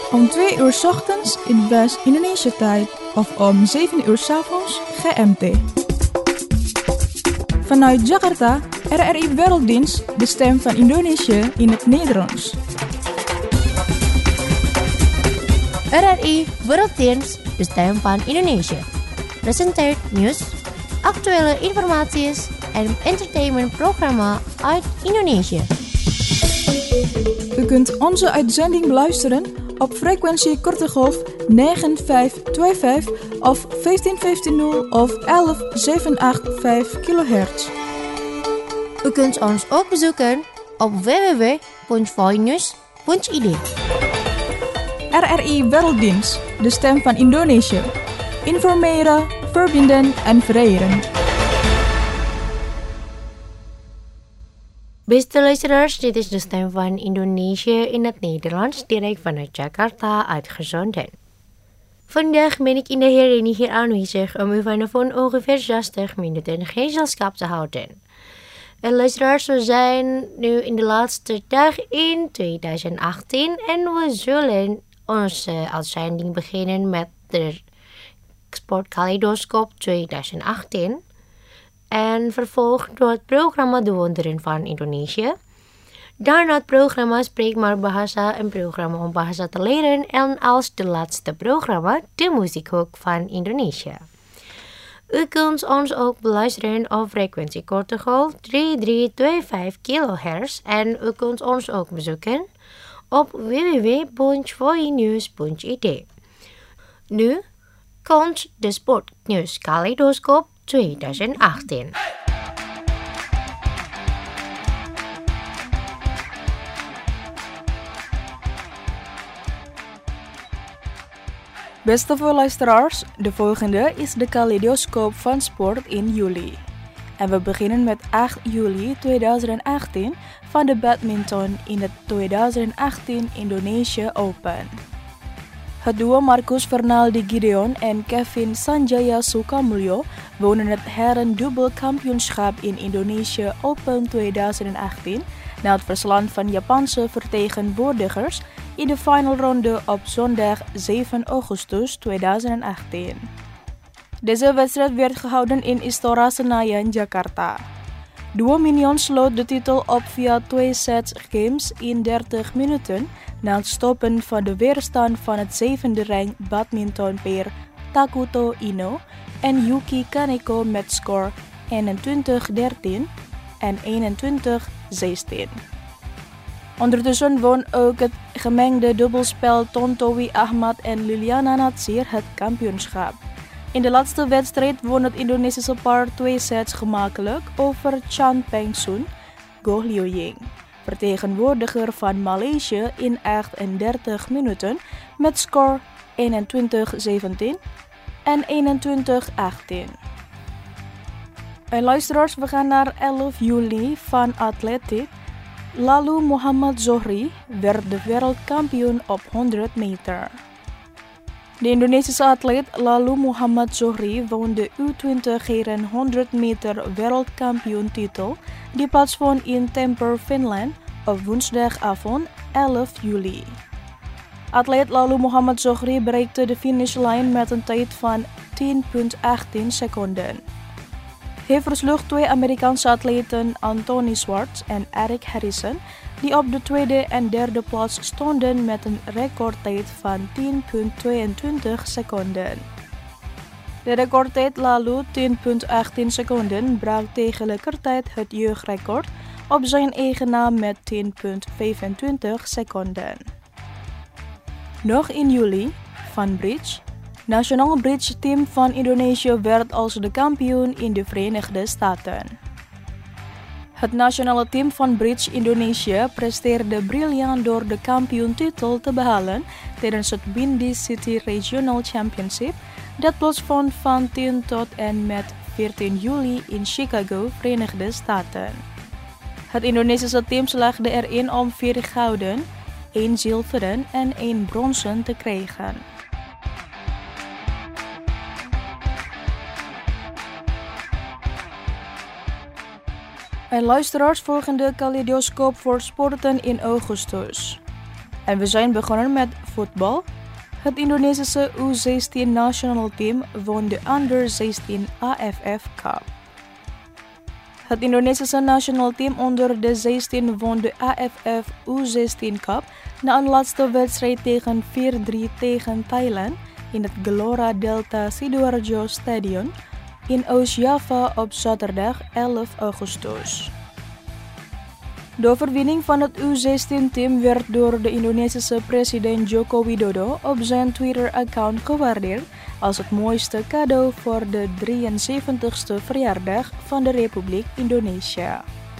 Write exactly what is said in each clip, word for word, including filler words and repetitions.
Om twee uur 's ochtends in West-Indonesia tijd of om zeven uur 's avonds G M T. Vanuit Jakarta, R R I Werelddienst, de stem van Indonesië in het Nederlands. R R I Werelddienst, de stem van Indonesië. Presenteert nieuws, actuele informatie en entertainmentprogramma uit Indonesië. U kunt onze uitzending beluisteren op frequentie korte golf negen vijf twee vijf of vijftien vijftien of elf zevenhonderdachtenachtig kilohertz. U kunt ons ook bezoeken op w w w punt voinews punt i d. R R I Werelddienst, de stem van Indonesië. Informeren, verbinden en vereren. Beste luisteraars, dit is de stem van Indonesië in het Nederlands, direct vanuit Jakarta uitgezonden. Vandaag ben ik in de herinnering hier aanwezig om u vanaf ongeveer zestig minuten gezelschap te houden. En luisteraars, we zijn nu in de laatste dag in twintig achttien en we zullen onze uitzending beginnen met de Sportkaleidoscoop twintig achttien. En vervolgd door het programma De Wonderen van Indonesië. Daarna het programma Spreek maar Bahasa, een programma om Bahasa te leren. En als de laatste programma de Muziekhoek van Indonesië. U kunt ons ook beluisteren op frequentie korte golf drie drie twee vijf kilohertz. En u kunt ons ook bezoeken op w w w punt voinews punt i d. Nu komt de Sportnieuws Kaleidoscoop twintig achttien. Beste luisteraars, de volgende is de Kaleidoscoop van Sport in juli. En we beginnen met acht juli tweeduizend achttien van de badminton in het tweeduizend achttien Indonesia Open. Het duo Marcus Fernaldi Gideon en Kevin Sanjaya Sukamuljo wonnen het herendubbelkampioenschap in Indonesia Open tweeduizend achttien na het verslaan van Japanse vertegenwoordigers in de finalronde op zondag zeven augustus tweeduizend achttien. Deze wedstrijd werd gehouden in Istora Senayan, Jakarta. Duo Minion sloot de titel op via twee sets games in dertig minuten na het stoppen van de weerstand van het zevende rang badmintonpeer Takuto Ino en Yuki Kaneko met score eenentwintig dertien en eenentwintig zestien. Ondertussen won ook het gemengde dubbelspel Tontowi Ahmad en Liliana Natsir het kampioenschap. In de laatste wedstrijd won het Indonesische paar twee sets gemakkelijk over Chan Peng Sun, Goh Liu Ying, vertegenwoordiger van Maleisië in achtendertig minuten met score eenentwintig zeventien en eenentwintig achttien. En luisteraars, we gaan naar elf juli van atletiek. Lalu Muhammad Zohri werd de wereldkampioen op honderd meter. De Indonesische atleet Lalu Muhammad Zohri won de U twintig heren honderd meter wereldkampioentitel die plaatsvond in Tampere, Finland op woensdagavond elf juli. Atleet Lalu Muhammad Zohri bereikte de finishlijn met een tijd van tien komma achttien seconden. Hij versloeg twee Amerikaanse atleten Anthony Swartz en Eric Harrison, die op de tweede en derde plaats stonden met een recordtijd van tien komma tweeëntwintig seconden. De recordtijd Lalu tien komma achttien seconden brak tegelijkertijd het jeugdrecord op zijn eigen naam met tien komma vijfentwintig seconden. Nog in juli van bridge. Nationaal bridge team van Indonesië werd als de kampioen in de Verenigde Staten. Het nationale team van bridge Indonesië presteerde briljant door de kampioentitel te behalen tijdens het Windy City Regional Championship dat plaatsvond van tien tot en met veertien juli in Chicago, Verenigde Staten. Het Indonesische team slaagde erin om vier gouden, één zilveren en één bronzen te krijgen. En luisteraars, volgende Kaleidoscoop voor sporten in augustus. En we zijn begonnen met voetbal. Het Indonesische U zestien National Team won de Under zestien A F F Cup. Het Indonesische National Team onder de zestien won de A F F U zestien Cup na een laatste wedstrijd tegen vier drie tegen Thailand in het Gelora Delta Sidoarjo Stadion in Oost-Java op zaterdag elf augustus. De overwinning van het U zestien-team werd door de Indonesische president Joko Widodo op zijn Twitter-account gewaardeerd als het mooiste cadeau voor de drieënzeventigste verjaardag van de Republiek Indonesië.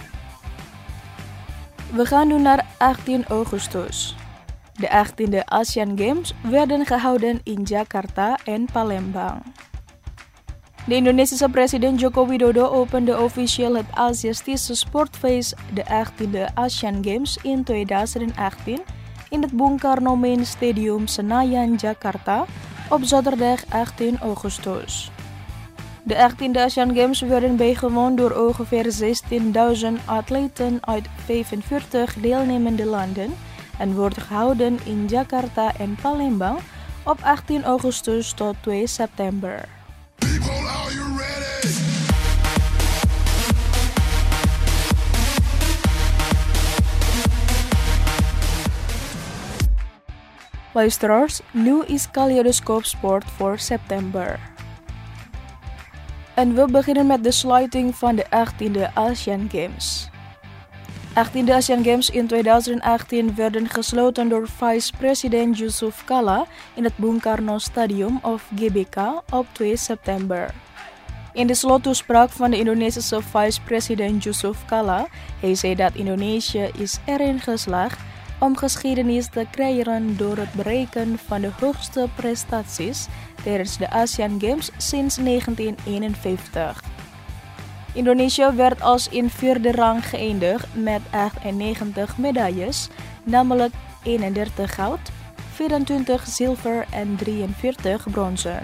We gaan nu naar achttien augustus. De achttiende Asian Games werden gehouden in Jakarta en Palembang. De Indonesische president Joko Widodo opende officieel het Aziatische sportfeest, de achttiende Asian Games in tweeduizend achttien, in het Bung Karno Main Stadium Senayan, Jakarta, op zaterdag achttien augustus. De achttiende Asian Games werden bijgewoond door ongeveer zestienduizend atleten uit vijfenveertig deelnemende landen en wordt gehouden in Jakarta en Palembang op achttien augustus tot twee september. People, are you ready? Luisteraars, nu is Kaleidoskoop Sport voor september. En we beginnen met de sluiting van de achttiende Asian Games. achttiende Asian Games in tweeduizend achttien werden gesloten door vice-president Yusuf Kala in het Bung Karno Stadium of G B K op twee september. In de slottoespraak van de Indonesische vice-president Yusuf Kala, hij zei dat Indonesië is erin geslaagd om geschiedenis te creëren door het bereiken van de hoogste prestaties tijdens de Asian Games sinds negentien eenenvijftig. Indonesië werd als in vierde rang geëindigd met achtennegentig medailles, namelijk eenendertig goud, vierentwintig zilver en drieënveertig bronzen.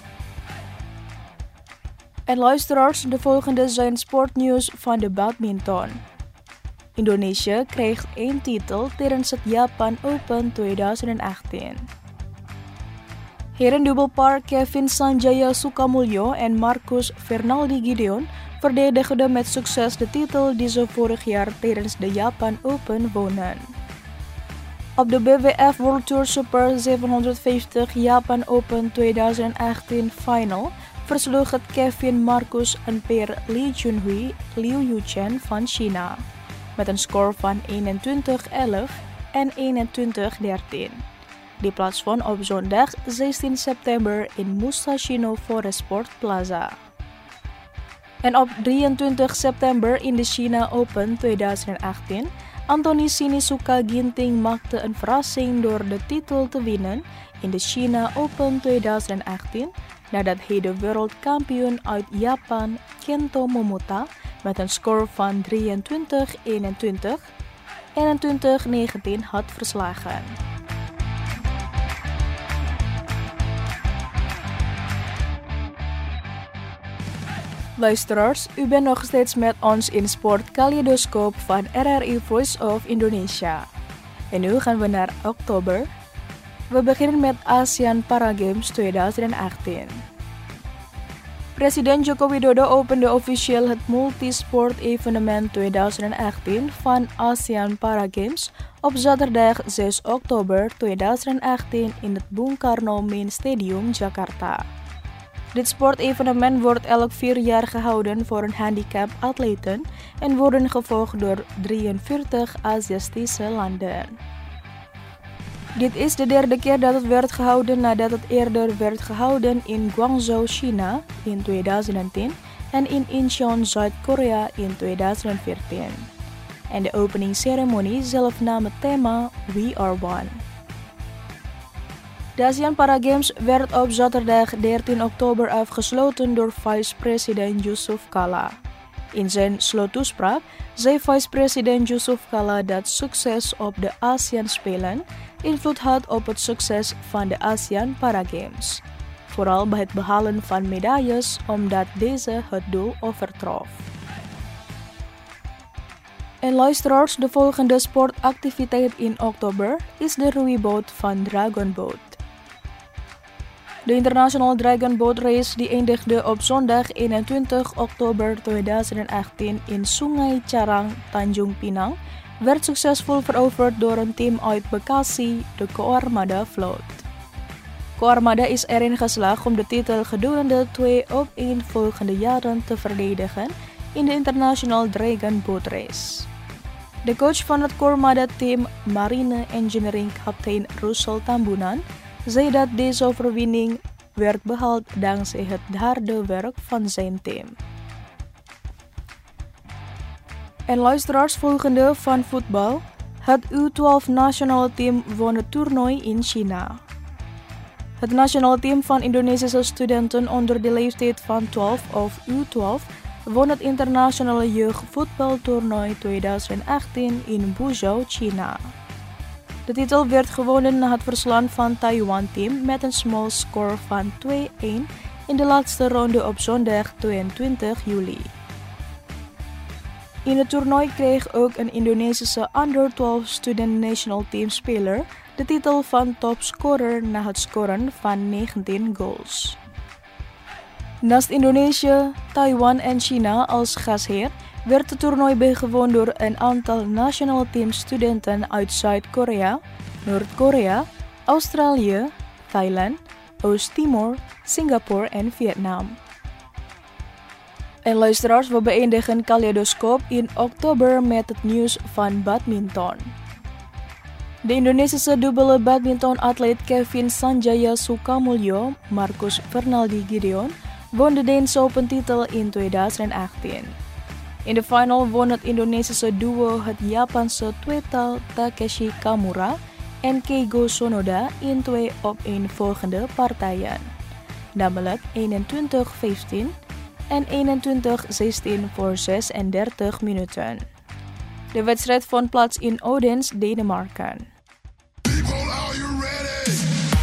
En luisteraars, de volgende zijn sportnieuws van de badminton. Indonesië kreeg één titel tijdens het Japan Open tweeduizend achttien. Herendubbelpaar Kevin Sanjaya Sukamuljo en Marcus Fernaldi Gideon verdedigden met succes de titel die ze vorig jaar tijdens de Japan Open wonnen. Op de B W F World Tour Super zevenhonderdvijftig Japan Open tweeduizend achttien Final versloeg het Kevin Marcus en pair Li Junhui Liu Yuchen van China met een score van eenentwintig elf en eenentwintig dertien. Die plaatsvond op zondag zestien september in Musashino Forest Sport Plaza. En op drieëntwintig september in de China Open tweeduizend achttien, Anthony Sinisuka Ginting maakte een verrassing door de titel te winnen in de China Open tweeduizend achttien, nadat hij de wereldkampioen uit Japan Kento Momota met een score van drieëntwintig eenentwintig, eenentwintig negentien had verslagen. Luisteraars, u bent nog steeds met ons in Sport Kaleidoskoop van R R I Voice of Indonesia. En nu gaan we naar oktober. We beginnen met ASEAN Paragames tweeduizend achttien. President Joko Widodo opende officieel het multisport-evenement tweeduizend achttien van ASEAN Paragames op zaterdag zes oktober tweeduizend achttien in het Bung Karno Main Stadium, Jakarta. Dit sportevenement wordt elk vier jaar gehouden voor een handicap-atleten en worden gevolgd door drieënveertig Aziatische landen. Dit is de derde keer dat het werd gehouden nadat het eerder werd gehouden in Guangzhou, China in tweeduizend tien en in Incheon, Zuid-Korea in tweeduizend veertien. En de openingsceremonie zelf nam het thema We Are One. De ASEAN Paragames werd op zaterdag dertien oktober afgesloten door vice-president Yusuf Kala. In zijn slottoespraak zei vice-president Yusuf Kala dat succes op de ASEAN Spelen invloed had op het succes van de ASEAN Paragames, vooral bij het behalen van medailles omdat deze het doel overtrof. En luisteraars, de volgende sportactiviteit in oktober is de roeiboot van Dragon Boat. De International Dragon Boat Race die eindigde op zondag eenentwintig oktober tweeduizend achttien in Sungai Charang, Tanjung Pinang, werd succesvol veroverd door een team uit Bekasi, de Koarmada Vloot. Koarmada is erin geslaagd om de titel gedurende twee opeenvolgende jaren te verdedigen in de International Dragon Boat Race. De coach van het Koarmada-team, Marine Engineering kapitein Russell Tambunan, zei dat deze overwinning werd behaald dankzij het harde werk van zijn team. En luisteraars, volgende van voetbal. Het U twaalf nationale team won het toernooi in China. Het nationale team van Indonesische studenten onder de leeftijd van twaalf of U twaalf won het internationale jeugdvoetbaltoernooi tweeduizend achttien in Buzhou, China. De titel werd gewonnen na het verslaan van Taiwan-team met een small score van twee-een in de laatste ronde op zondag tweeëntwintig juli. In het toernooi kreeg ook een Indonesische onder twaalf student national team speler de titel van topscorer na het scoren van negentien goals. Naast Indonesië, Taiwan en China als gastheer werd het toernooi bijgewoond door een aantal national team studenten uit Zuid-Korea, Noord-Korea, Australië, Thailand, Oost-Timor, Singapore en Vietnam. En luisteraars, we beëindigen Kaleidoskoop in oktober met het nieuws van badminton. De Indonesische dubbele badmintonatleet Kevin Sanjaya Sukamuljo, Marcus Fernaldi Gideon, won de Deense Open titel in tweeduizend achttien. In de final won het Indonesische duo het Japanse tweetal Takeshi Kamura en Keigo Sonoda in twee opeenvolgende partijen, namelijk eenentwintig vijftien en eenentwintig zestien voor zesendertig minuten. De wedstrijd vond plaats in Odense, Denemarken. People, are you ready?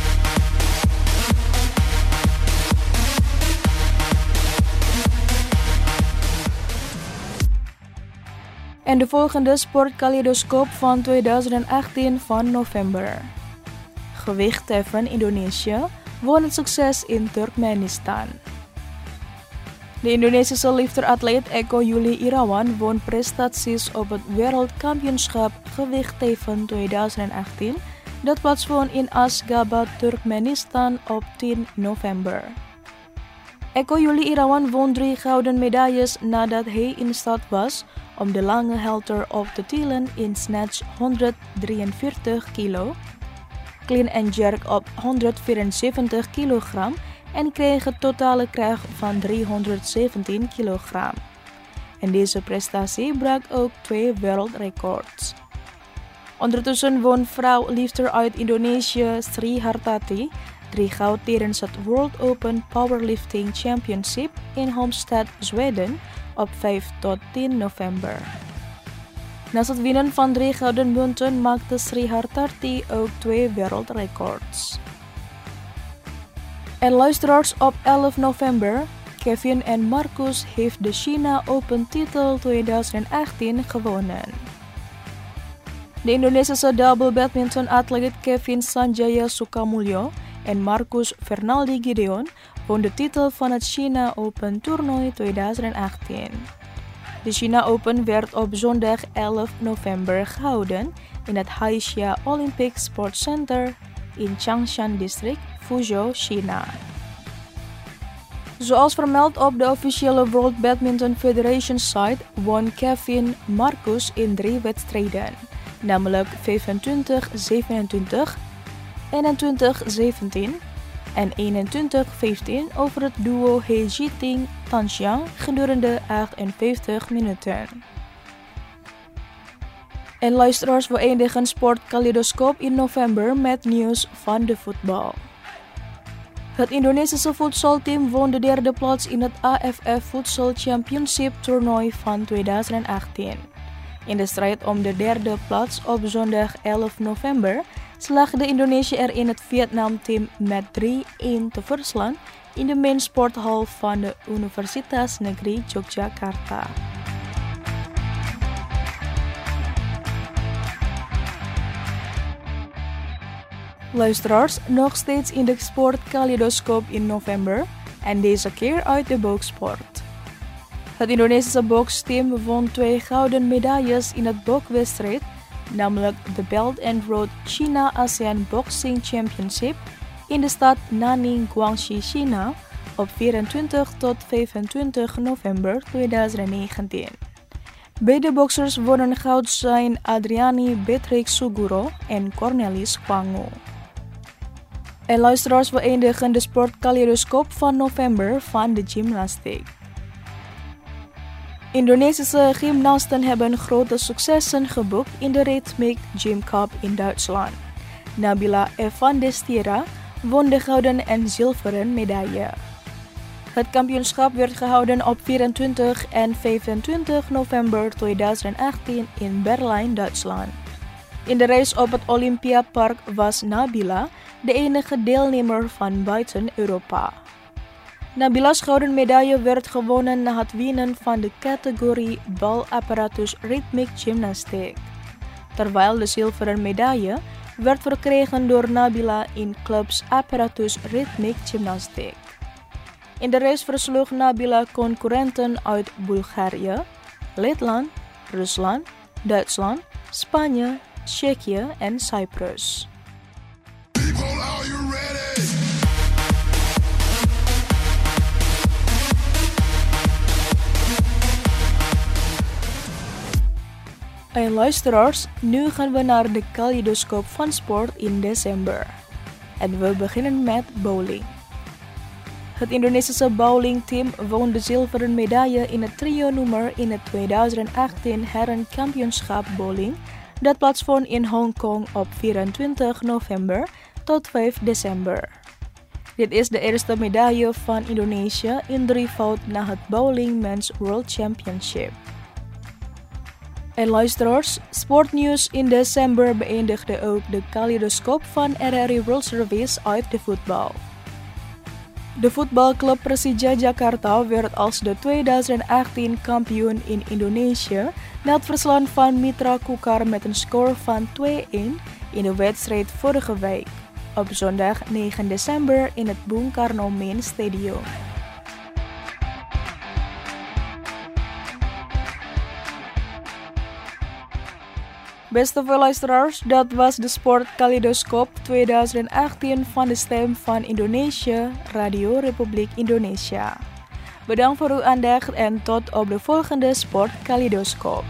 En de volgende sportkaleidoskoop van tweeduizend achttien van november. Gewichtheffen Indonesië won het succes in Turkmenistan. De Indonesische lifteratleet Eko Yuli Irawan won prestaties op het wereldkampioenschap gewichtheffen tweeduizend achttien dat plaatsvond in Ashgabat, Turkmenistan op tien november. Eko Yuli Irawan won drie gouden medailles nadat hij in staat was om de lange halter op te tillen in snatch honderddrieënveertig kilo, clean and jerk op honderdvierenzeventig kilogram en kreeg een totale kracht van driehonderdzeventien kilogram. En deze prestatie brak ook twee wereldrecords. Ondertussen won vrouw lifter uit Indonesië Sri Hartati drie goud tijdens het World Open Powerlifting Championship in Halmstad, Zweden op vijf tot tien november. Naast het winnen van drie gouden munten maakte Sri Hartati ook twee wereldrecords. En luisteraars, op elf november, Kevin en Marcus heeft de China Open titel tweeduizend achttien gewonnen. De Indonesische double badminton atleet Kevin Sanjaya Sukamuljo en Marcus Fernaldi Gideon won de titel van het China Open toernooi tweeduizend achttien. De China Open werd op zondag elf november gehouden in het Haixia Olympic Sports Center in Changshan District, Fuzhou, China. Zoals vermeld op de officiële World Badminton Federation site won Kevin Marcus in drie wedstrijden, namelijk vijfentwintig zevenentwintig, eenentwintig zeventien en eenentwintig vijftien over het duo He Jiting Tanxiang gedurende achtenvijftig minuten. En luisteraars, we eindigen Sportkaleidoskoop in november met nieuws van de voetbal. Het Indonesische voetbalteam won de derde plaats in het A F F Futsal Championship toernooi van tweeduizend achttien. In de strijd om de derde plaats op zondag elf november slaagde Indonesië erin het Vietnam-team met drie-een te verslaan in de main sporthal van de Universitas Negeri Yogyakarta. Luisteraars, nog steeds in de Sport Kaleidoscoop in november en deze keer uit de boksport. Het Indonesische boksteam won twee gouden medailles in het bokwedstrijd, namelijk de Belt and Road China ASEAN Boxing Championship in de stad Nanning, Guangxi, China op vierentwintig tot vijfentwintig november tweeduizend negentien. Beide boxers wonnen goud zijn Adriani Beatrix Suguro en Cornelis Kwango. En luisteraars, we eindigen de sportkaleidoscoop van november van de gymnastiek. Indonesische gymnasten hebben grote successen geboekt in de Rhythmic Gym Cup in Duitsland. Nabila Evandestira won de gouden en zilveren medaille. Het kampioenschap werd gehouden op vierentwintig en vijfentwintig november tweeduizend achttien in Berlijn, Duitsland. In de race op het Olympiapark was Nabila de enige deelnemer van buiten Europa. Nabila's gouden medaille werd gewonnen na het winnen van de categorie balapparatus Rhythmic Gymnastiek, terwijl de zilveren medaille werd verkregen door Nabila in clubs apparatus Rhythmic Gymnastiek. In de race versloeg Nabila concurrenten uit Bulgarije, Letland, Rusland, Duitsland, Spanje, Tsjechië en Cyprus. People, are you ready? En luisteraars, nu gaan we naar de kaleidoscoop van sport in december. En we beginnen met bowling. Het Indonesische bowlingteam won de zilveren medaille in het trio-nummer in het tweeduizend achttien Herrenkampioenschap bowling dat plaatsvond in Hongkong op vierentwintig november tot vijf december. Dit is de eerste medaille van Indonesië in drievoud na het Bowling Men's World Championship. En luisteraars, sportnieuws in december beëindigde ook de kaleidoscoop van R R I World Service uit de voetbal. De voetbalclub Persija Jakarta werd als de tweeduizend achttien kampioen in Indonesië na het verslaan van Mitra Kukar met een score van twee-een in de wedstrijd vorige week, op zondag negen december in het Bung Karno Main Stadium. Beste luisteraars, dat was de Sport Kaleidoscoop tweeduizend achttien van de Stem van Indonesië, Radio Republiek Indonesia. Bedankt voor uw aandacht en tot op de volgende Sport Kaleidoscoop.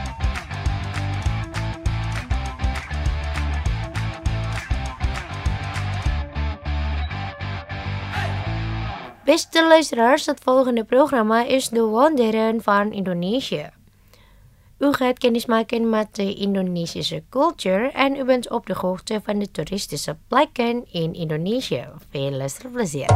Beste luisteraars, het volgende programma is De Wonderen van Indonesië. U gaat kennis maken met de Indonesische cultuur en u bent op de hoogte van de toeristische plekken in Indonesië. Veel luisterplezier.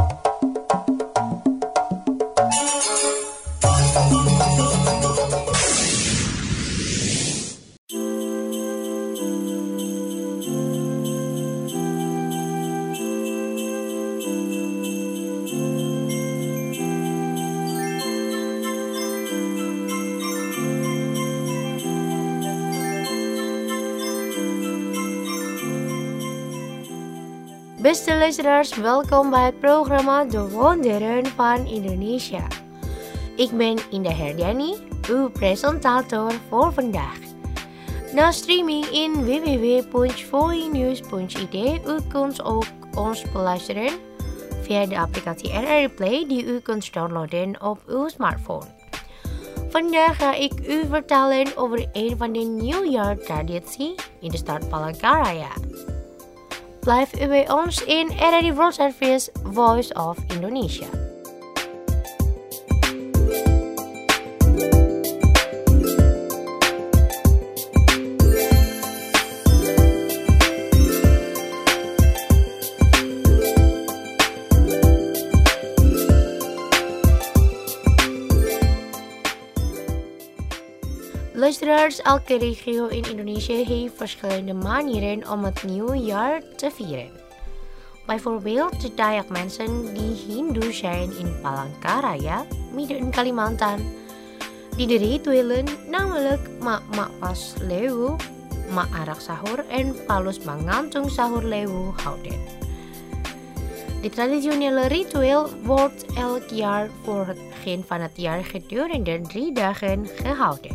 Beste luisteraars, welkom bij het programma De Wonderen van Indonesië. Ik ben Indah Herdiani, uw presentator voor vandaag. Na streaming in w w w punt voinews punt i d, u kunt ook ons beluisteren via de applicatie R R I Play die u kunt downloaden op uw smartphone. Vandaag ga ik u vertellen over een van de nieuwjaartraditie in de stad Palangkaraya. Blijf u bij ons in R R I World Service Voice of Indonesia. Luisteraars, elke regio in Indonesië heeft verschillende manieren om het nieuwe jaar te vieren. Bijvoorbeeld de Dayak mensen die Hindoe zijn in Palangkaraya, midden in Kalimantan, die de rituelen, namelijk Mak Mak Pas Lewu, ma arak sahur en palus mangantung sahur leeuw houden. Dit traditionele ritueel wordt elk jaar voor het begin van het jaar gedurende drie dagen gehouden.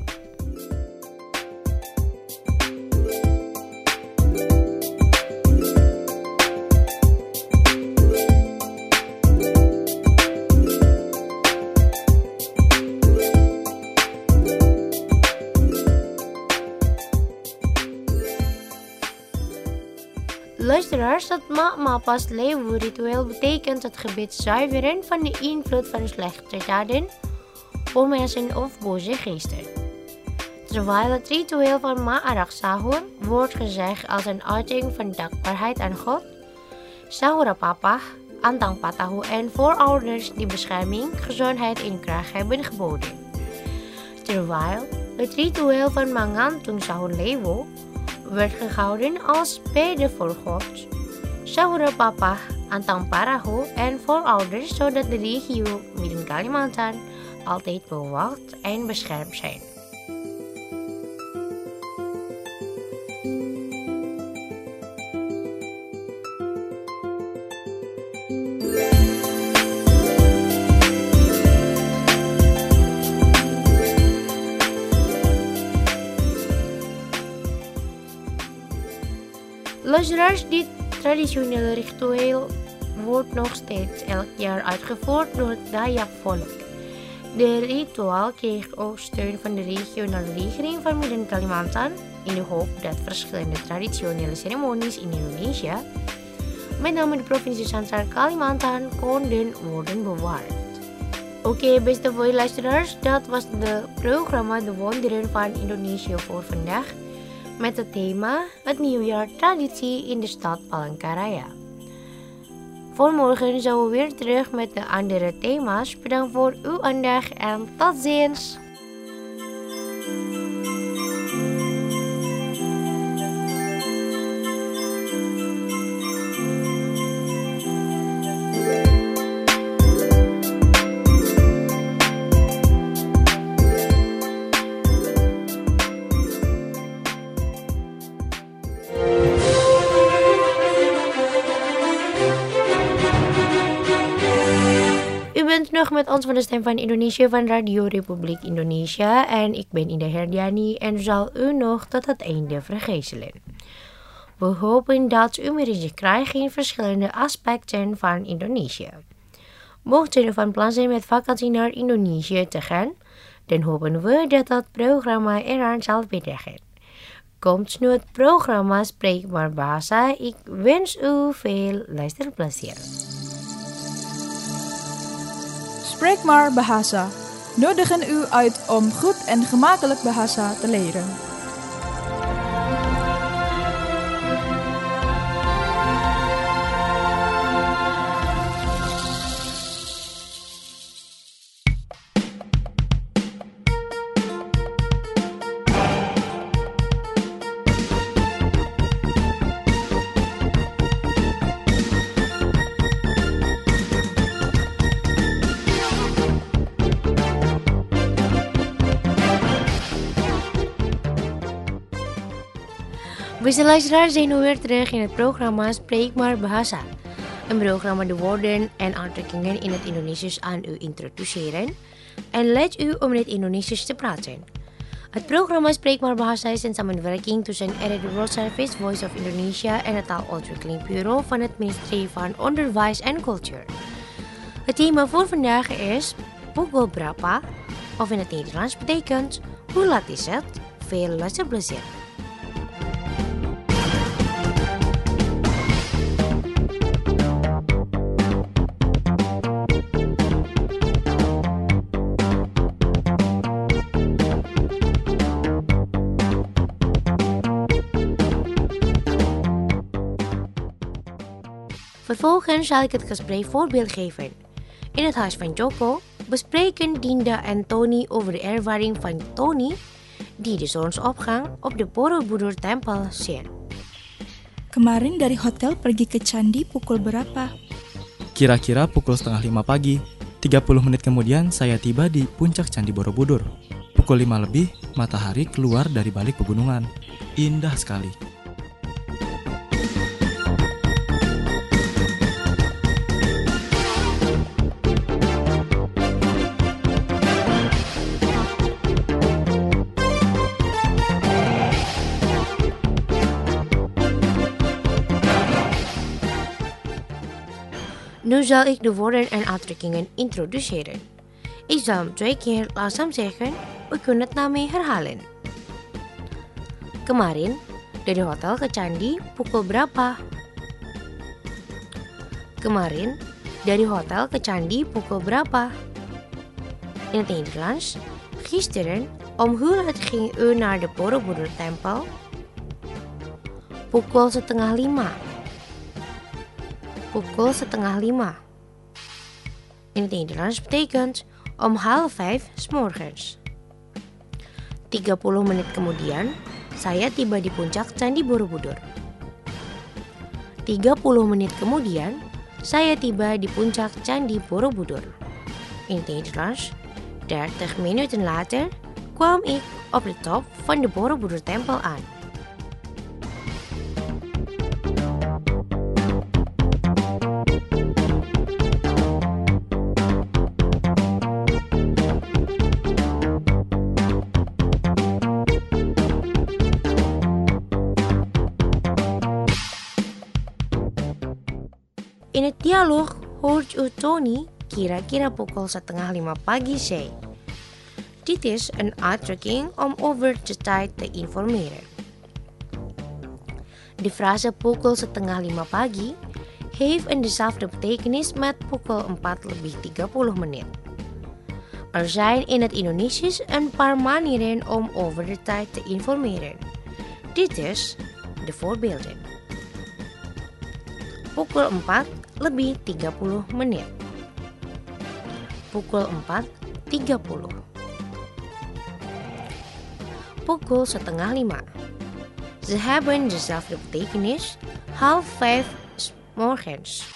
Luisteraars, het ma-ma-pas leeuw-ritueel betekent het gebed zuiveren van de invloed van slechte daden voor mensen of boze geesten. Terwijl het ritueel van ma-arak sahur wordt gezegd als een uiting van dankbaarheid aan God, sahura papa, antang patahu en voorouders die bescherming, gezondheid en kracht hebben geboden. Terwijl het ritueel van mangantung sahur leeuw werd gehouden als bede voor God, sahura papa, antang parahu en voorouders, zodat de regio Midden Kalimantan altijd bewaakt en beschermd zijn. Luisteraars, dit traditionele ritueel wordt nog steeds elk jaar uitgevoerd door het Dayak-volk. De ritueel kreeg ook steun van de regionale regering van Midden Kalimantan in de hoop dat verschillende traditionele ceremonies in Indonesië, met name de provincie Centraal Kalimantan, konden worden bewaard. Oké, okay, beste voor luisteraars, dat was het programma De Wonderen van Indonesië voor vandaag, met het thema het nieuwjaar-traditie in de stad Palangkaraya. Voor morgen zijn we weer terug met de andere thema's. Bedankt voor uw aandacht en tot ziens! Nog met ons van de Stem van Indonesië van Radio Republiek Indonesia en ik ben Indah Herdiani en zal u nog tot het einde vergezelen. We hopen dat u meer inzicht krijgt in verschillende aspecten van Indonesië. Mocht u van plan zijn met vakantie naar Indonesië te gaan, dan hopen we dat het programma eraan zal bijdragen. Komt nu het programma Spreek maar Bahasa. Ik wens u veel luisterplezier. Spreek maar Bahasa. Nodigen u uit om goed en gemakkelijk bahasa te leren. Beste luisteraars, zijn we weer terug in het programma Spreek maar Bahasa. Een programma de woorden en uitdrukkingen in het Indonesisch aan u introduceren en leert u om in het Indonesisch te praten. Het programma Spreek maar Bahasa is een samenwerking tussen R A D World Service, Voice of Indonesia en het Taalontwikkelingbureau van het ministerie van Onderwijs en Cultuur. Het thema voor vandaag is pukul berapa, of in het Nederlands betekent hoe laat is het? Veel luisterplezier. Vervolgens zal ik het gesprek voorbeeld geven. In het huis van Joko bespreken Dinda en Tony over de ervaring van Tony die de zonsopgang op de Borobudur Tempel zien. Kemarin dari hotel pergi ke Candi pukul berapa? Kira-kira pukul setengah lima pagi. tiga puluh menit kemudian saya tiba di puncak Candi Borobudur. Pukul lima lebih, matahari keluar dari balik pegunungan. Indah sekali. Nu zal ik de woorden en uitdrukkingen introduceren. Ik zal hem twee keer langzaam zeggen, u kunt het na mij herhalen. Kemarin, dari hotel ke candi pukul berapa? Kemarin, dari hotel ke candi pukul berapa? In het Nederlands, gisteren om hoe laat ging u naar de Borobudur-tempel? Pukul setengah lima. Pukul setengah lima. In het Nederlands betekent om half vijf 's morgens. tiga puluh menit kemudian, saya tiba di puncak Candi Borobudur. tiga puluh menit kemudian, saya tiba di puncak Candi Borobudur. In het Nederlands, dertig minuten later kwam ik op de top van de Borobudur-tempel aan. In het dialoog hoort u Tony kira-kira pukul setengah lima pagi zei. Dit is een uitdrukking om over de tijd te informeren. De frase pukul setengah lima pagi heeft een dezelfde betekenis met pukul empat lebih tiga puluh menit. Er zijn in het Indonesisch een paar manieren om over de tijd te informeren. Dit is de voorbeelden. Pukul empat lebih tiga puluh menit. Pukul empat tiga puluh. Pukul setengah lima. Ze hebben dezelfde betekenis, half vijf 's morgens.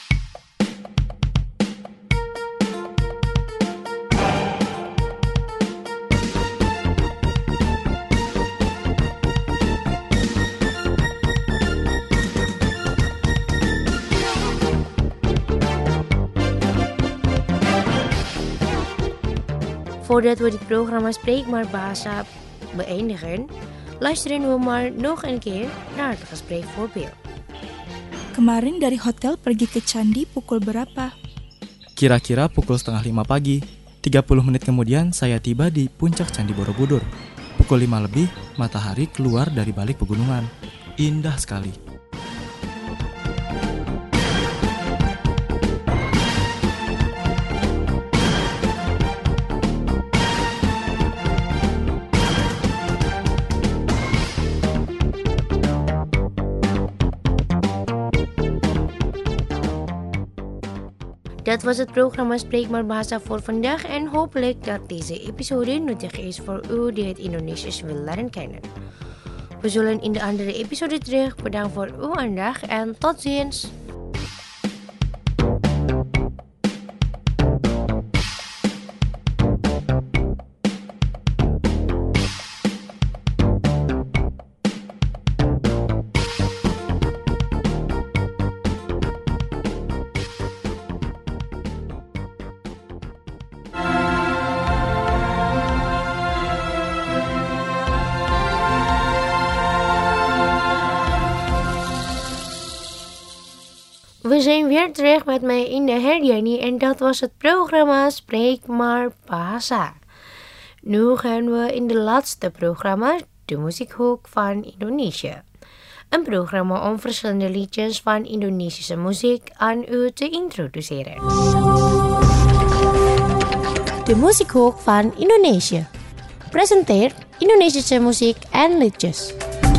Voordat we dit programma Spreek maar Bahasa beëindigen, luisteren we maar nog een keer naar het gespreekvoorbeeld. Kemarin dari hotel pergi ke candi pukul berapa? Kira-kira pukul setengah lima pagi. tiga puluh menit kemudian saya tiba di puncak Candi Borobudur. Pukul lima lebih, matahari keluar dari balik pegunungan. Indah sekali. Dat was het programma Spreek maar Bahasa voor vandaag en hopelijk dat deze episode nuttig is voor u die het Indonesisch wil leren kennen. We zullen in de andere episode terug. Bedankt voor uw aandacht en tot ziens! We zijn weer terug met mij Indah Herdiani en dat was het programma Spreek maar Bahasa. Nu gaan we in de laatste programma, de muziekhoek van Indonesië. Een programma om verschillende liedjes van Indonesische muziek aan u te introduceren. De muziekhoek van Indonesië presenteert Indonesische muziek en liedjes.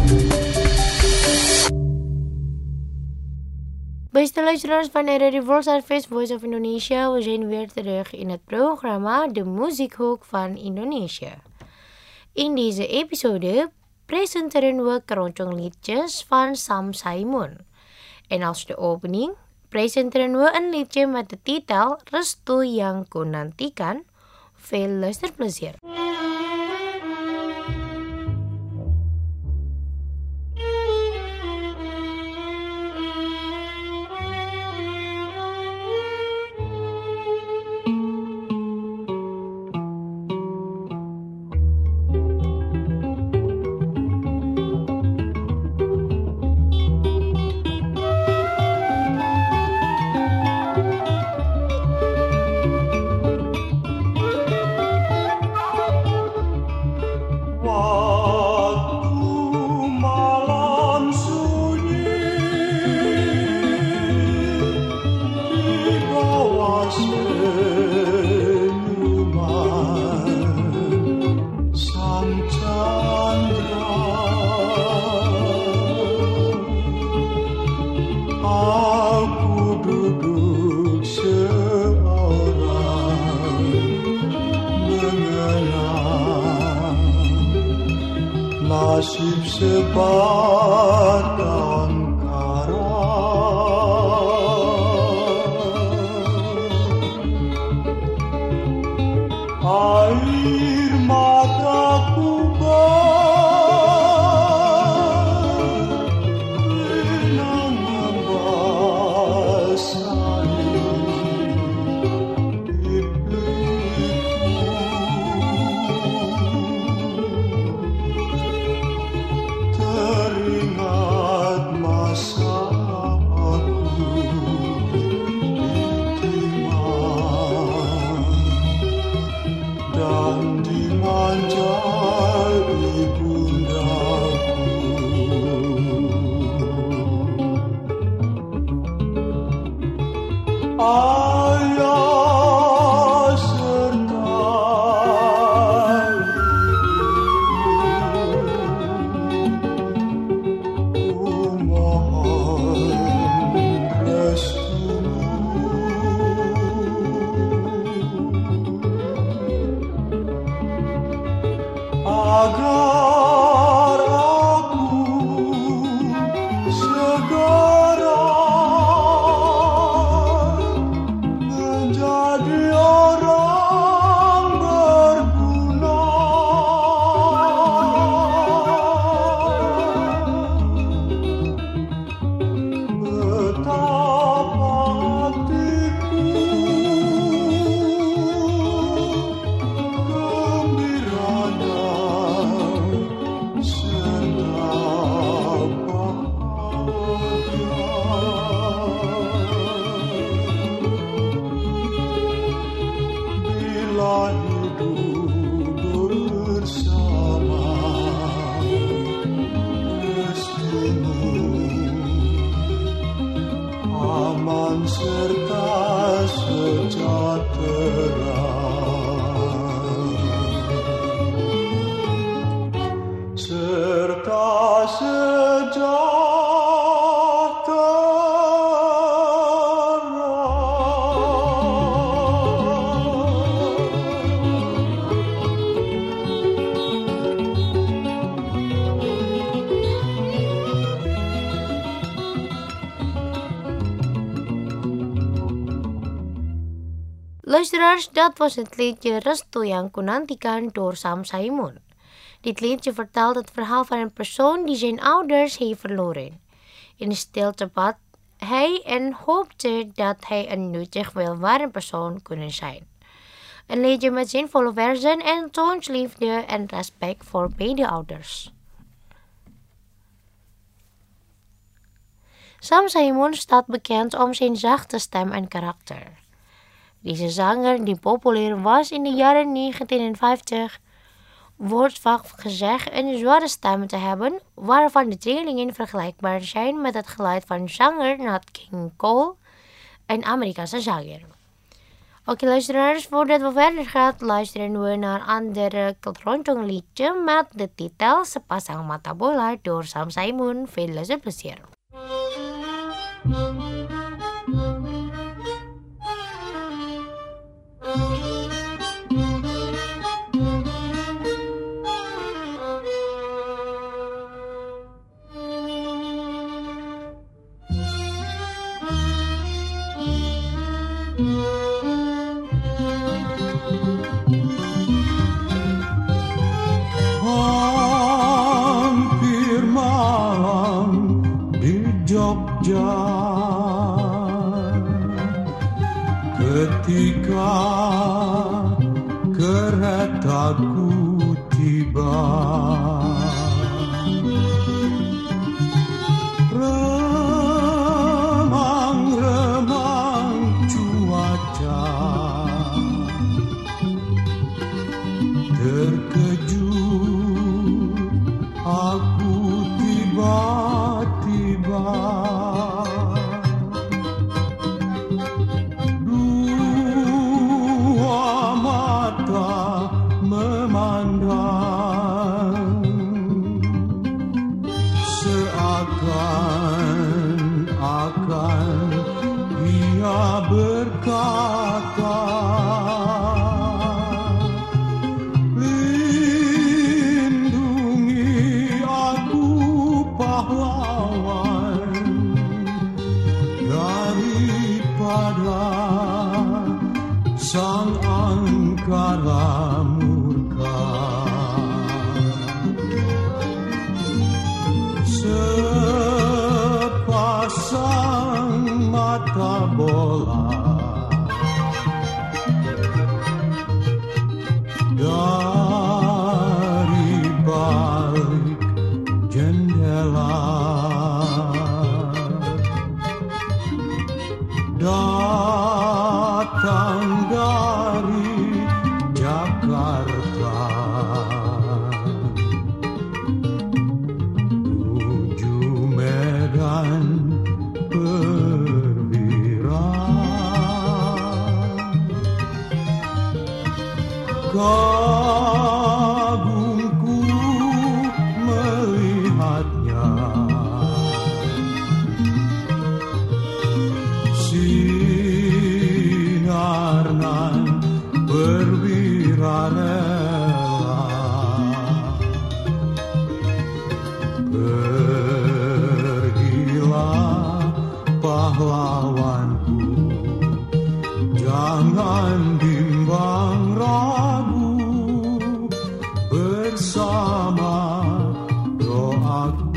Beste luisteraars van R R I World Service Voice of Indonesia, we zijn weer terug in het programma De Muziekhoek van Indonesië. In deze episode presenteren we keroncong-liedjes van Sam Saimun. En als de opening presenteren we een liedje met de titel Restu Yang Ku Nantikan. Veel luisterplezier. sebatang kara. Air mataku berenang membasahi pipiku. Teringat masa aku ditimang dan dimanja ibundaku. Ayah serta ibu, ku mohon restumu agar aku segera menjadi orang berguna. Betapa hatiku gembiranya serta bahagia. Bila hidup bersama restumu, aman serta sejahtera. Serta Luisteraars, dat was het liedje Restu yang kunantikan door Sam Simon. Dit liedje vertelt het verhaal van een persoon die zijn ouders heeft verloren. In stilte bad hij en hoopte dat hij een nuttig welvarend persoon kon zijn. Een liedje met zinvolle versen en toont liefde en respect voor beide ouders. Sam Simon staat bekend om zijn zachte stem en karakter. Deze zanger, die populair was in de jaren negentien vijftig, wordt vaak gezegd een zware stem te hebben, waarvan de trillingen vergelijkbaar zijn met het geluid van zanger Nat King Cole, een Amerikaanse zanger. Oké luisteraars, voordat we verder gaan, luisteren we naar een andere keroncong liedje met de titel Sepasang Mata Bola door Sam Simon. Veel luisterplezier. Hampir malam di Jogja, ketika keretaku tiba, remang-remang cuaca, terkejut aku tiba-tiba. Dua mata memandang, seakan-akan ia berkata, lindungi aku pada sang angkara murka. Sepasang mata bola dari balik jendela, datang dari Jakarta menuju Medan Perwira. Kagumku melihatnya, sinar nan perwira rela, pergilah pahlawanku, jangan bimbang ragu, bersama doaku.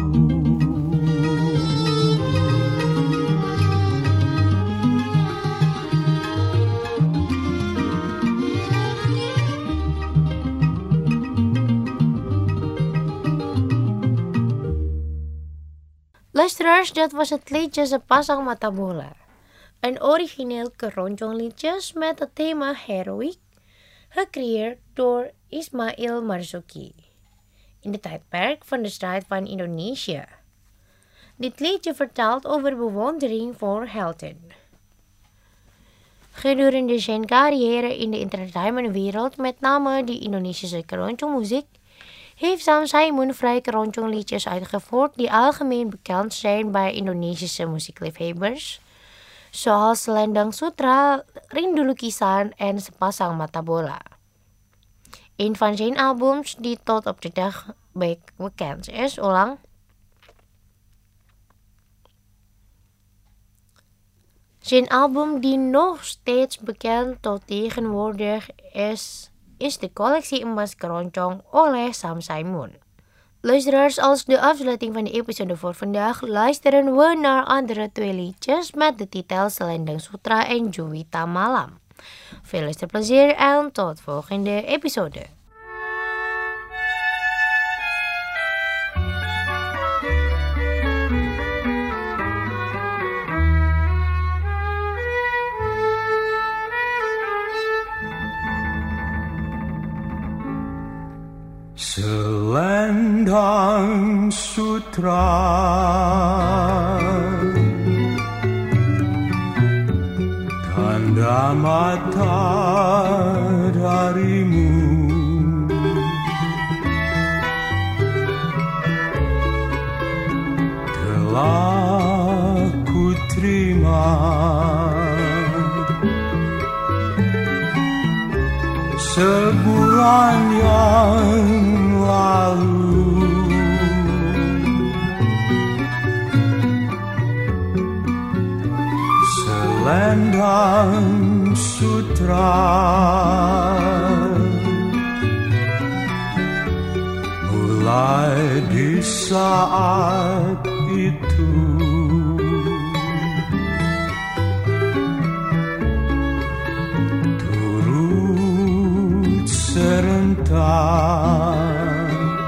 Luisteraars, dat was het liedje Sepasang Mata Bola. Een origineel keroncongliedje met het thema heroïek, gecreëerd door Ismail Marzuki in de tijdperk van de strijd van Indonesië. Dit liedje vertelt over bewondering voor helden. Gedurende zijn carrière in de entertainmentwereld, met name de Indonesische keroncongmuziek, heeft Sam Saimun vrij keroncongliedjes uitgevoerd die algemeen bekend zijn bij Indonesische muziekliefhebbers, zoals Selendang Sutra, Rindu Lukisan en Sepasang Mata Bola. Een van zijn albums die tot op de dag bekend is, ulang. Zijn album die nog steeds bekend tot tegenwoordig is, is de collectie Emas Keroncong oleh Sam Saimun. Luisteraars, als de afsluiting van de episode voor vandaag luisteren we naar andere twee liedjes met de titel Selendang Sutra en Juwita Malam. Veel luisterplezier en tot volgende episode. Selendang Sutra, tanda mata darimu, telah ku terima sebulan yang lalu. Selendang Sutra mulai di saat itu turut serentak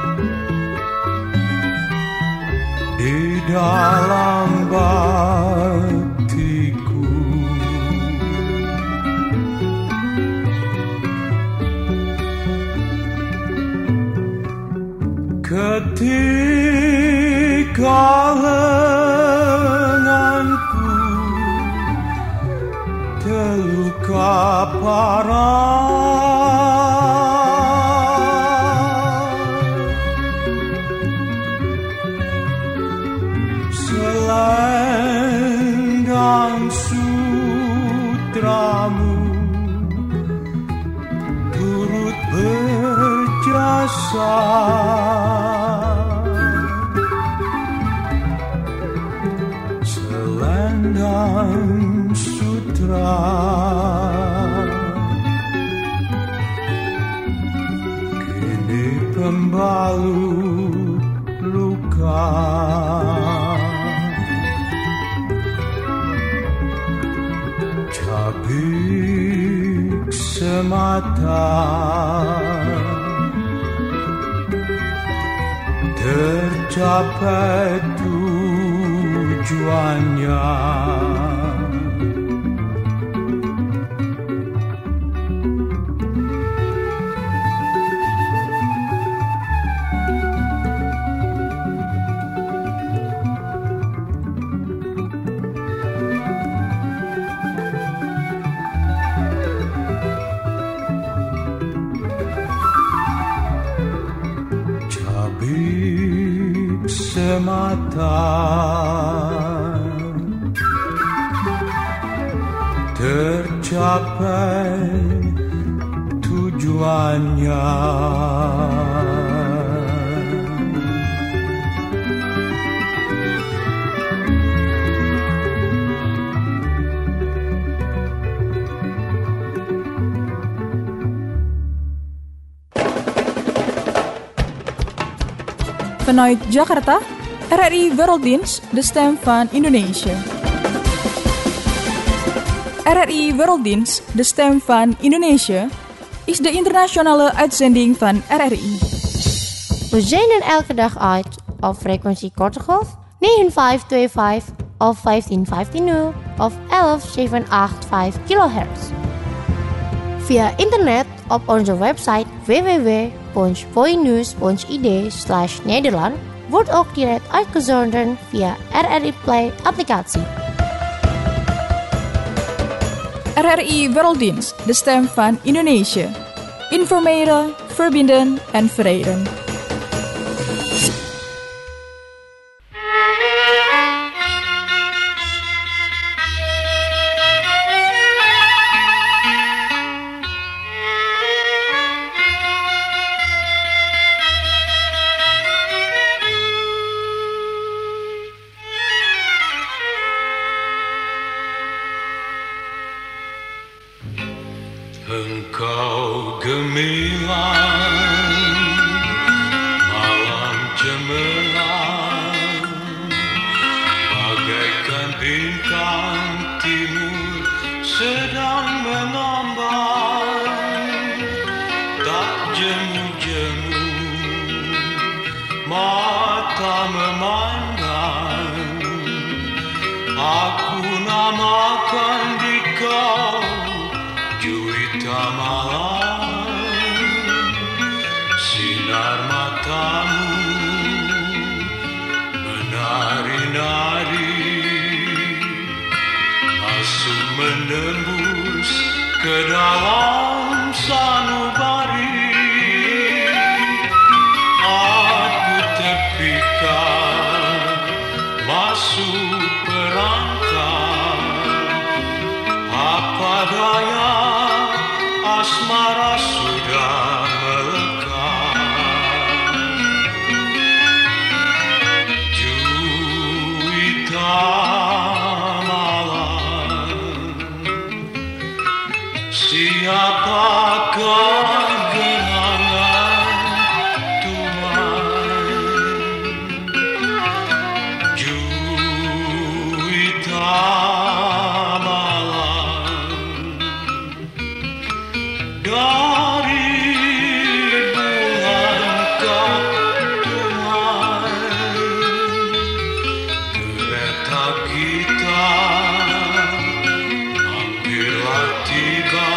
di dalam batiku. Ketika lenganku terluka parah, selendang sutramu turut berjasa. Selendang sutra mesra, kini pembalut luka. Cabik semata tercapai tujuannya. Semata tercapai tujuannya. Vanuit Jakarta, R R I Werelddienst, de stem van Indonesië. R R I Werelddienst, de stem van Indonesië, is de internationale uitzending van R R I. We zenden elke dag uit op frequentie korte golf negen vijf twee vijf of vijftien vijftien nul of elf zeven acht vijf kilohertz. Via internet op onze website w w w punt voinews punt i d slash Nederland wordt ook direct uitgezonden via R R I Play applicatie. R R I Werelddienst, de stem van Indonesië. Informeren, verbinden en verenigen. Engkau gemilang, malam cemerlang, bagaikan bintang timur sedang mengambang, tak jemu-jemu mata memandang, aku namakan di kau juita malam, sinar matamu menari-nari, masuk menembus ke dalam sanubari. Aku terpikat masuk perangkap, apa daya asmara sudah melekat. Juita malam, siapakah gerangan Tuhan? Juita dari bukankah Tuhan kereta kita hampirlah tiba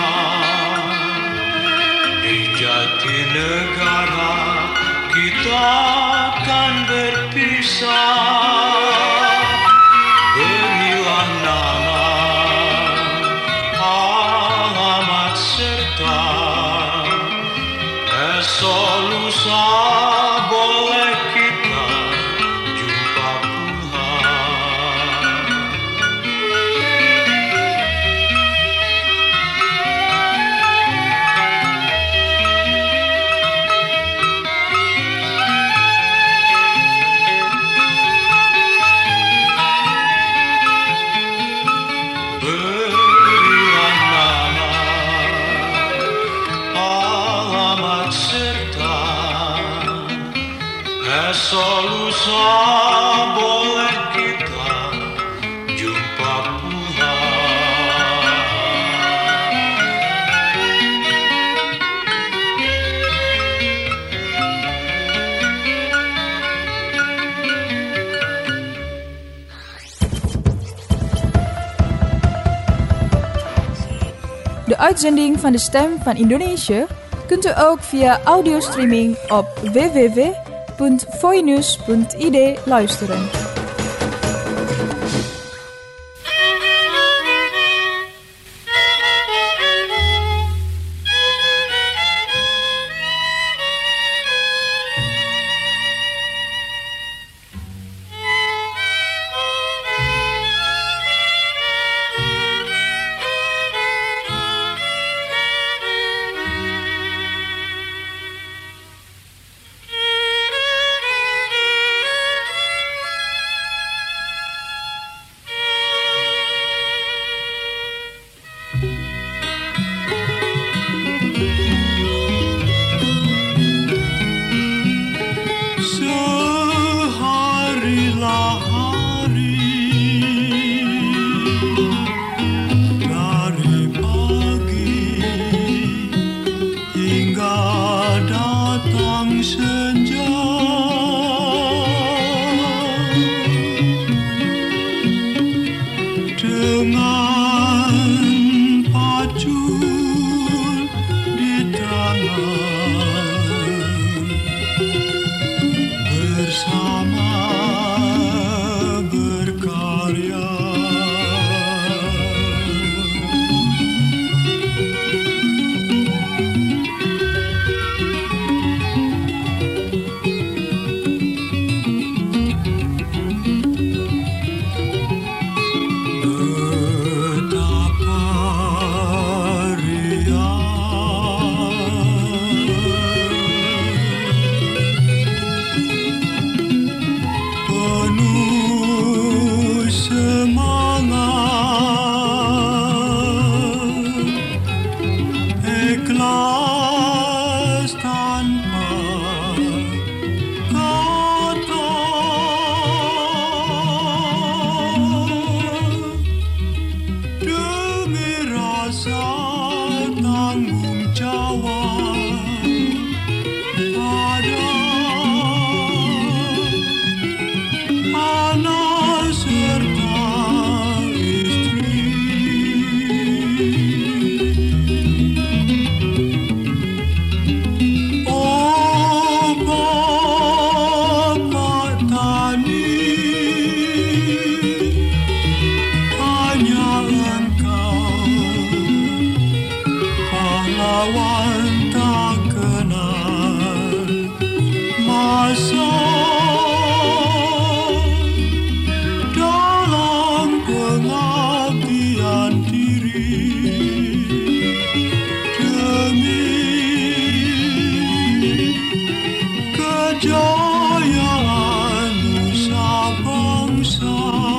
di Jatinegara, kita akan berpisah. Berilah nama, alamat serta esok lusa boleh kita jumpa pula. Berilah lusa boleh kita jumpa pula. De uitzending van de Stem van Indonesië kunt u ook via audiostreaming op w w w punt voinews punt i d luisteren. Seharilah hari dari pagi hingga datang senja. Dengan pacul di tangan, bersama berkarya. Betapa penuh semangat, ikhlas tanpa kata, demi rasa tanggung jawab pada anak serta istri. Oh Bapak Tani, hanya Engkau pahlawan tak kenal masa. Dalam pengabdian diri demi kejayaan nusa bangsa.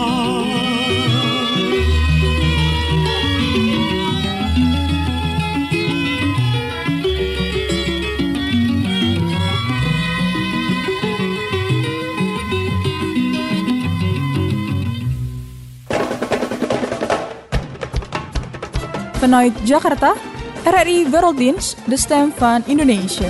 Vanuit Jakarta, R R I Werelddienst, de stem van Indonesië.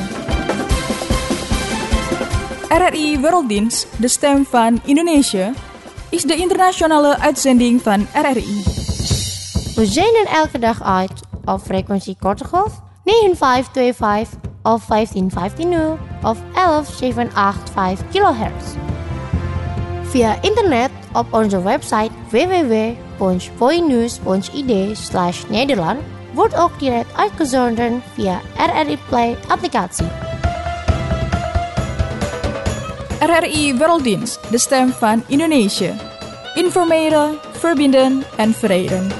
R R I Werelddienst, de stem van Indonesië, is de internationale uitzending van R R I. We zenden elke dag uit op frequentie korte golf negen vijf twee vijf of vijftien vijftien nul of elf zeven acht vijf kilohertz. Via internet op onze website w w w punt voinews punt i d slash Nederland wordt ook direct uitgezonden via R R I Play applicatie. R R I Werelddienst, de stem van Indonesië. Informeren, verbinden en verenigen.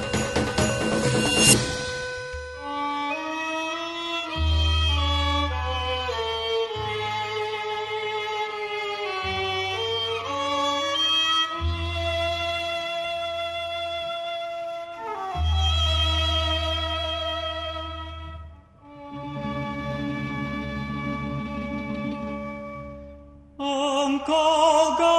Engkau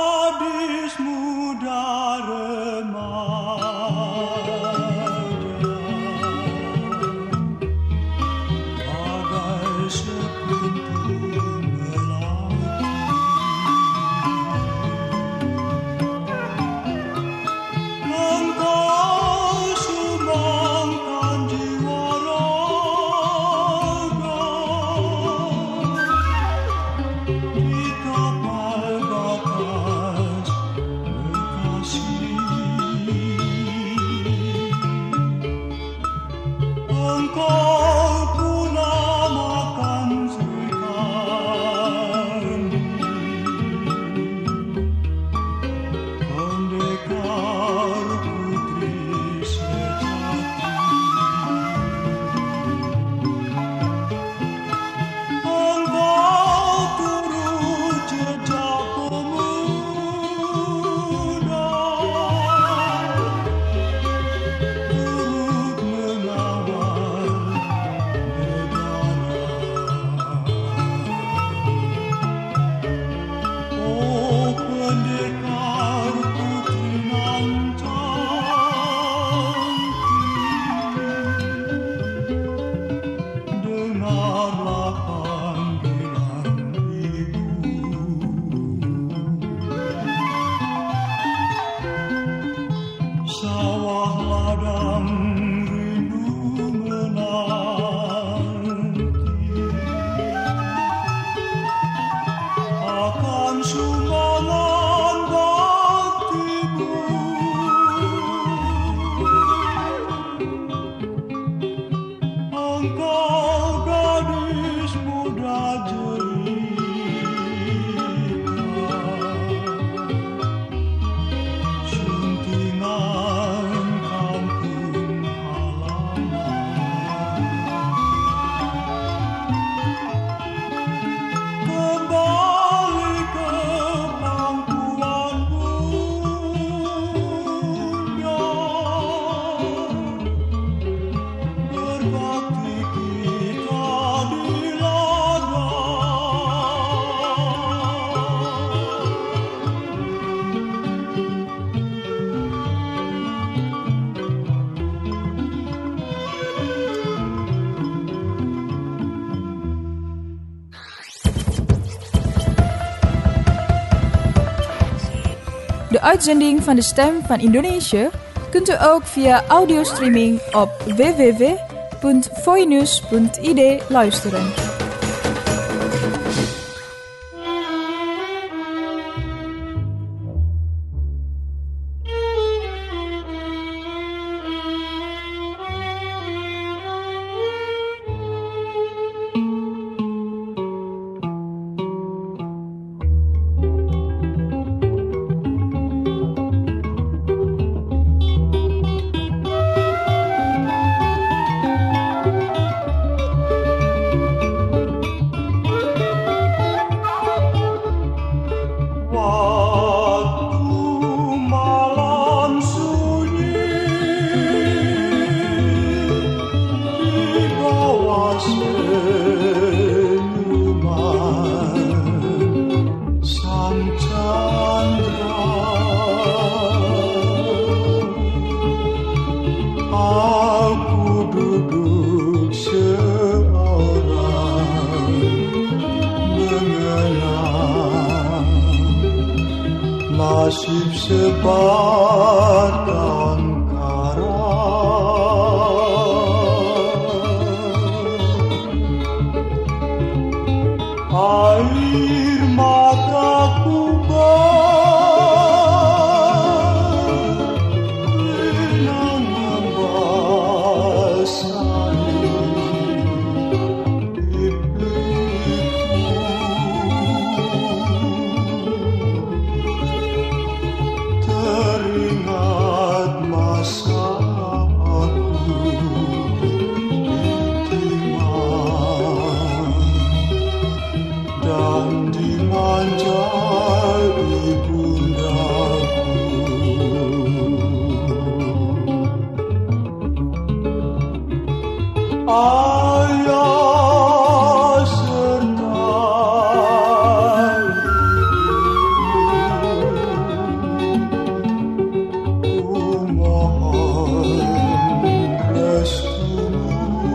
De uitzending van de Stem van Indonesië kunt u ook via audiostreaming op w w w punt voinews punt i d luisteren. nasib sebatang kara. Air mataku berenang membasahi teringat masa aku ditimang dan dimanja ibundaku. Ayah serta ibu, mohon restumu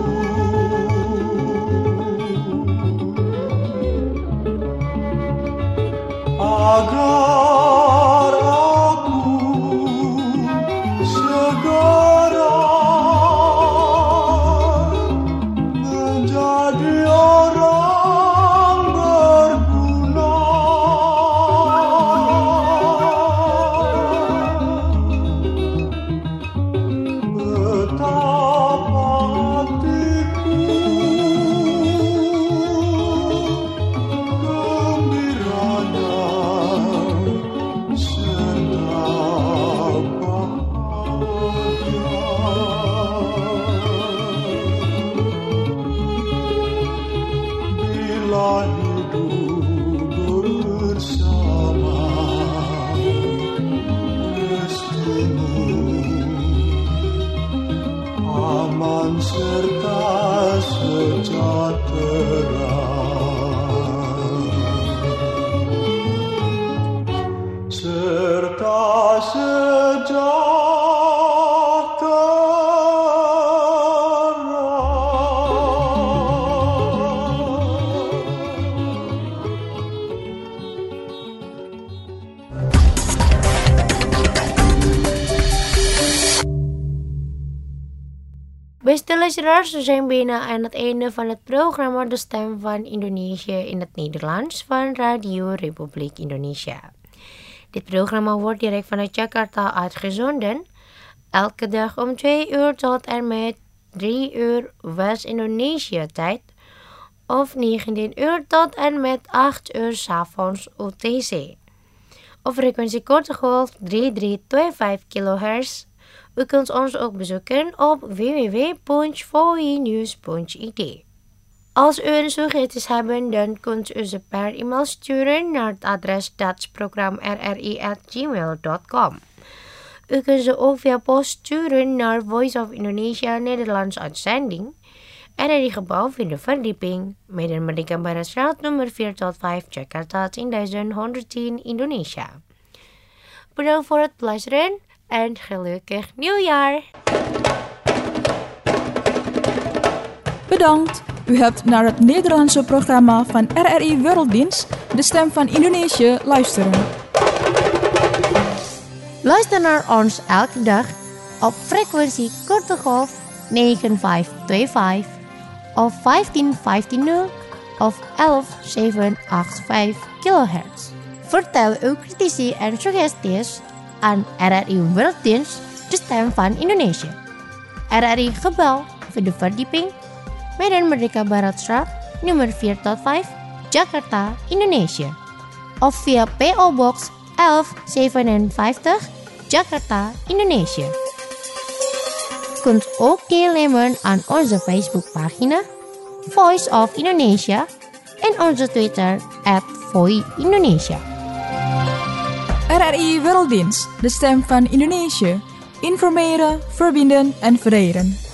agar aku segera serta sejahtera. Serta sejahtera. Beste luisteraars, we zijn bijna aan het einde van het programma De Stem van Indonesië in het Nederlands van Radio Republiek Indonesia. Dit programma wordt direct vanuit Jakarta uitgezonden, elke dag om twee uur tot en met drie uur West-Indonesië tijd, of negentien uur tot en met acht uur 's avonds U T C. Op frequentie korte golf drie drie twee vijf kilohertz. U kunt ons ook bezoeken op w w w punt voinews punt i d. Als u een suggesties hebt, dan kunt u ze per e-mail sturen naar het adres datsprogramrri at gmail dot com. U kunt ze ook via post sturen naar Voice of Indonesia Nederlands uitzending, R R I-gebouw Vierde Verdieping, Medan Merdeka Baratstraat nummer vier tot vijf, Jakarta tien honderdtien, Indonesia. Bedankt voor het luisteren en gelukkig nieuwjaar! Bedankt! U hebt naar het Nederlandse programma van R R I Werelddienst, De Stem van Indonesië, luisteren. Luister naar ons elke dag op frequentie korte golf negen vijf twee vijf of vijftien vijftien of elf zeven acht vijf kilohertz. Vertel uw critici en suggesties aan R R I Werelddienst, De Stem van Indonesië. R R I gebouw Vierde Verdieping, Medan Merdeka Baratstraat nummer vier tot vijf, Jakarta, Indonesië. Of via P O Box elf zevenenvijftig, Jakarta, Indonesië. Kunt ook deelnemen aan onze Facebookpagina Voice of Indonesia en onze Twitter at Voi Indonesia. R R I Werelddienst, De Stem van Indonesië. Informeren, verbinden en vereren.